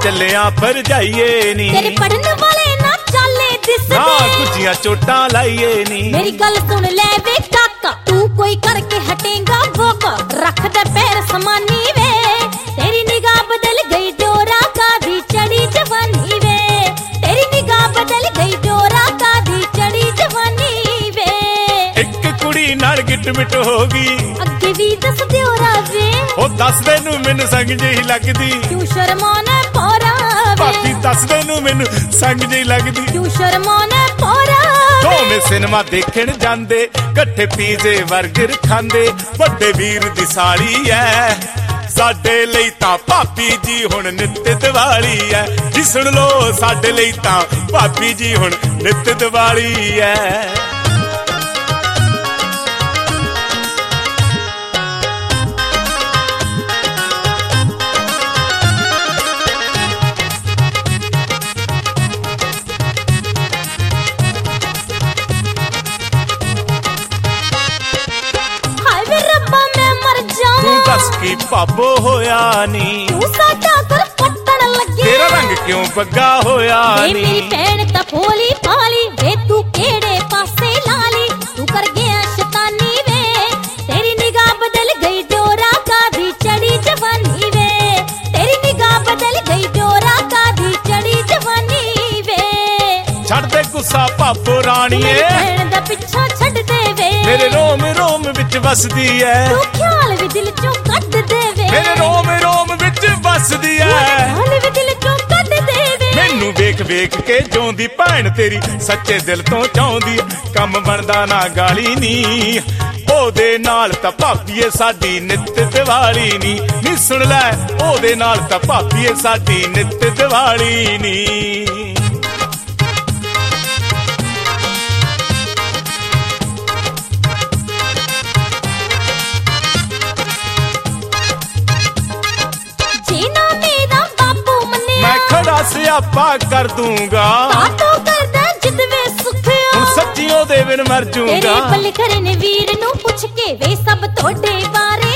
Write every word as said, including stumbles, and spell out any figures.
ਚੱਲਿਆ ਭਰਜਾਈਏ ਨੀ ਤੇਰੇ ਪੜਨ ਵਾਲੇ ਨਾ ਚਾਲੇ ਦਿਸਦੇ ਨਾ ਗੁੱਜੀਆਂ ਚੋਟਾਂ ਲਾਈਏ ਨੀ ਮੇਰੀ ਗੱਲ ਸੁਣ ਲੈ ਵੇ ਕਾਕਾ ਤੂੰ ਕੋਈ ਕਰਕੇ ਹਟੇਗਾ ਵੋਕ ਰੱਖਦਾ ਪੈਰ ਸਮਾਨੀ ਵੇ ਤੇਰੀ ਨਿਗਾਹ ਬਦਲ ਗਈ ਡੋਰਾ ਕਾਦੀ ਚੜੀ ਜਵਾਨੀ ਵੇ ਤੇਰੀ ਨਿਗਾਹ ਬਦਲ ਗਈ ਡੋਰਾ ਕਾਦੀ ਚੜੀ ਜਵਾਨੀ ਵੇ ਇੱਕ ਕੁੜੀ ਨਾਲ ਗਿੱਟ ਮਿੱਟ ਹੋ ਗਈ ਅੱਗੇ ਵੀ ਦੱਸ ਦਿਓ ਰਾਵੇ ਉਹ ਦੱਸਦੇ ਨੂੰ ਮੈਨੂੰ ਸੰਗ ਜਿਹੀ ਲੱਗਦੀ ਕਿਉਂ ਸ਼ਰਮਾਨਾ ਪੋਰਾ ਭਾਬੀ ਦੱਸਦੇ ਨੂੰ ਮੈਨੂੰ ਸੰਗ ਜਿਹੀ ਲੱਗਦੀ ਕਿਉਂ ਸ਼ਰਮਾਨਾ ਪੋਰਾ ਦੋਵੇਂ ਸਿਨੇਮਾ ਦੇਖਣ ਜਾਂਦੇ ਇਕੱਠੇ ਪੀਜ਼ੇ 버ਗਰ ਖਾਂਦੇ ਵੱਡੇ ਵੀਰ ਦੀ ਸਾਲੀ ਐ ਸਾਡੇ ਲਈ ਤਾਂ ਭਾਬੀ ਜੀ ਹੁਣ ਨਿੱਤ ਦੀਵਾਲੀ ਐ ਜੀ ਸੁਣ ਲੋ ਸਾਡੇ ਲਈ ਤਾਂ ਭਾਬੀ ਜੀ ਹੁਣ ਨਿੱਤ ਦੀਵਾਲੀ ਐ ਤੂੰ ਦੱਸ ਕੀ ਭਾਬੋ ਹੋਇਆ ਨੀ ਤੂੰ ਸਾਡਾ ਕਰ ਪੱਟਣ ਲੱਗੇ ਤੇਰਾ ਰੰਗ ਕਿਉਂ ਬੱਗਾ ਹੋਇਆ ਨੀ ਮੇਰੀ ਭੈਣ ਤਾਂ ਭੋਲੀ ਭਾਲੀ ਵੇ ਤੂੰ ਕਿਹੜੇ ਪਾਸੇ ਲਾਲੀ ਤੂੰ ਕਰ ਗਿਆ ਸ਼ੈਤਾਨੀ ਵੇ ਤੇਰੀ ਨਿਗਾਹ ਬਦਲ ਗਈ ਡੋਰਾ ਕਾਦੀ ਚੜੀ ਜਵਾਨੀ ਵੇ ਤੇਰੀ ਨਿਗਾਹ ਬਦਲ ਗਈ ਡੋਰਾ ਕਾਦੀ ਚੜੀ ਜਵਾਨੀ ਵੇ ਛੱਡ ਦੇ ਗੁੱਸਾ ਭਾਬੋ ਰਾਣੀਏ ਭੈਣ ਦਾ ਪਿੱਛਾ ਛੱਡ ਦੇ ਵੇ ਮੇਰੇ ਰੋਮ ਰੋਮ ਵਿੱਚ ਵਸਦੀ ਐ ਤੂੰ ਖਿਆਲ ਵੀ ਦਿਲ ਚੋਂ ਕੱਢ ਦੇ ਵੇ ਮੇਰੇ ਰੋਮ ਰੋਮ ਵਿੱਚ ਵਸਦੀ ਐ ਖਿਆਲ ਵੀ ਦਿਲ ਚੋਂ ਕੱਢ ਦੇ ਵੇ ਮੈਨੂੰ ਵੇਖ ਵੇਖ ਕੇ ਜਿਉਂਦੀ ਭੈਣ ਤੇਰੀ ਸੱਚੇ ਦਿਲ ਤੋਂ ਚਾਹੁੰਦੀ ਕੰਮ ਬਣਦਾ ਨਾ ਗਾਲੀ ਨੀ ਉਹਦੇ ਨਾਲ ਤਾਂ ਭਾਬੀਏ ਸਾਡੀ ਨਿੱਤ ਦੀਵਾਲੀ ਨੀ ਨੀ ਸੁਣ ਲੈ ਉਹਦੇ ਨਾਲ ਤਾਂ ਭਾਬੀਏ ਸਾਡੀ ਨਿੱਤ ਦੀਵਾਲੀ ਨੀ ਸਿਆਪਾ ਕਰ ਦੂੰਗਾ ਕਾਟੋ ਕਰਦਾ ਜਿੱਦ ਵੇ ਸੁਖਿਆ ਹੁਣ ਸੱਚੀ ਉਹਦੇ ਬਿਨ ਮਰ ਜੂੰਗਾ ਤੇਰੇ ਪਲ ਖਰੇ ਨੇ ਵੀਰ ਨੂੰ ਪੁੱਛ ਕੇ ਵੇ ਸਭ ਤੁਹਾਡੇ ਬਾਰੇ